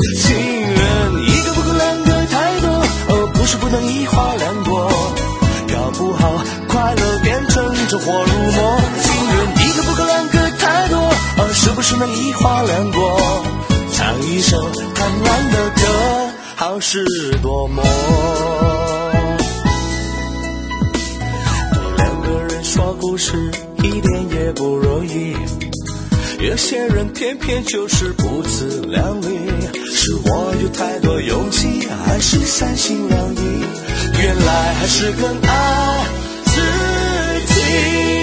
情人一个不够两个太多，不是不能一花两朵，搞不好快乐变成这火入魔。情人一个不够两个太多，是不是能一花两朵，唱一首贪婪的歌，好事多磨。对两个人说故事一点也不容易，有些人偏偏就是不自量力，是我有太多勇气，还是三心两意？原来还是更爱自己。